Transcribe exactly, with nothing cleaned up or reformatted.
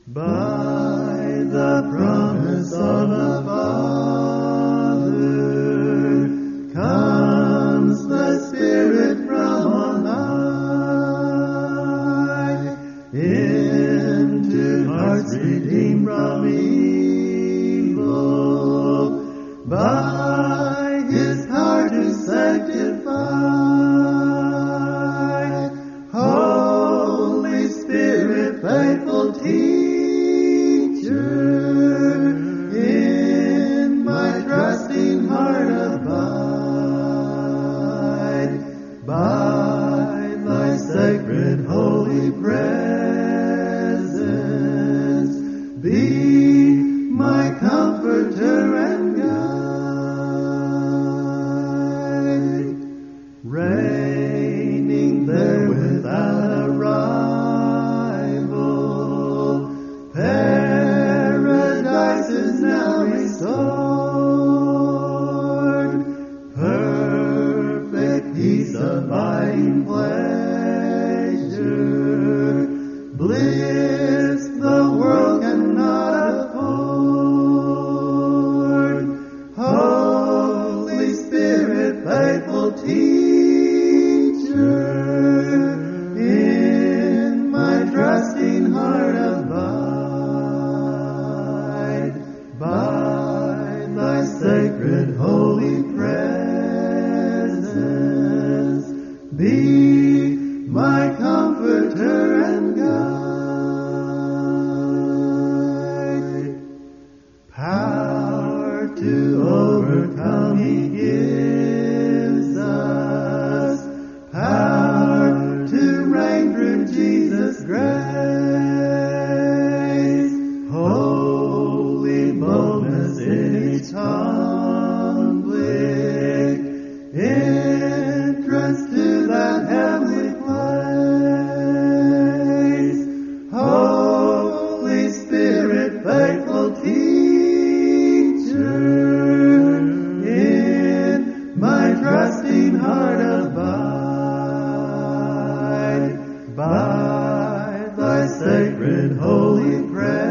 By the promise of the Father comes the Spirit from on high into hearts redeemed from evil by His power to sanctify. Holy Spirit, faithful teacher, in my trusting heart abide. By thy sacred holy presence, be my comforter and guide. Reigning there without a rival, paradise is now restored. Perfect peace, abiding pleasure, bliss the world cannot afford. Holy Spirit, faithful teacher, in my trusting heart abide. By thy sacred holy presence, be my comforter and guide. Power to overcome He gives us, power to reign through Jesus' grace. Holy boldness in each conflict, entrance to that heavenly place. Holy Spirit, faithful teacher, in my trusting heart abide. By thy sacred holy presence,